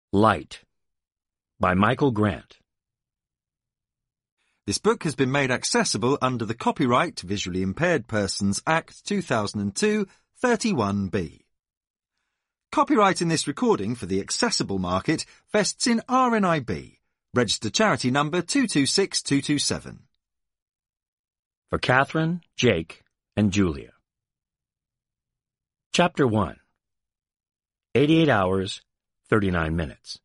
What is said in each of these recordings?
Light by Michael Grant. This book has been made accessible under the Copyright Visually Impaired Persons Act 2002, 31B. Copyright in this recording for the accessible market vests in RNIB, registered charity number 226227. For Catherine, Jake, and Julia. Chapter 1. 88 hours, 39 minutes.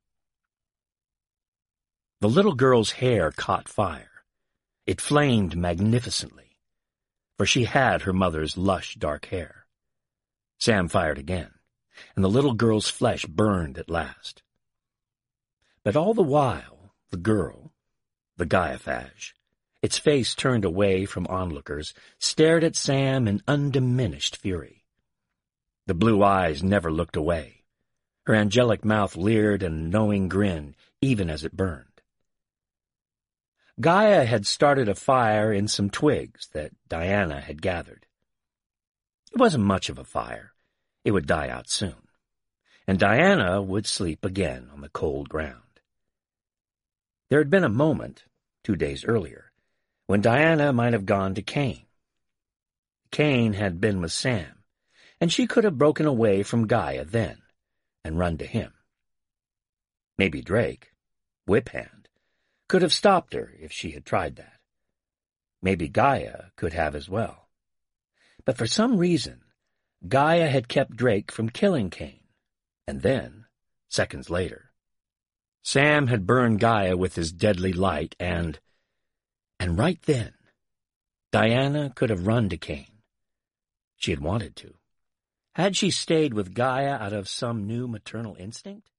The little girl's hair caught fire. It flamed magnificently, for she had her mother's lush dark hair. Sam fired again, and the little girl's flesh burned at last. But all the while, the girl, the Gaiaphage, its face turned away from onlookers, stared at Sam in undiminished fury. The blue eyes never looked away. Her angelic mouth leered in a knowing grin, even as it burned. Gaia had started a fire in some twigs that Diana had gathered. It wasn't much of a fire. It would die out soon, and Diana would sleep again on the cold ground. There had been a moment, 2 days earlier, when Diana might have gone to Cain. Cain had been with Sam, and she could have broken away from Gaia then and run to him. Maybe Drake, Whip Hand, could have stopped her if she had tried that. Maybe Gaia could have as well. But for some reason, Gaia had kept Drake from killing Cain, and then, seconds later, Sam had burned Gaia with his deadly light, and right then, Diana could have run to Cain. She had wanted to. Had she stayed with Gaia out of some new maternal instinct?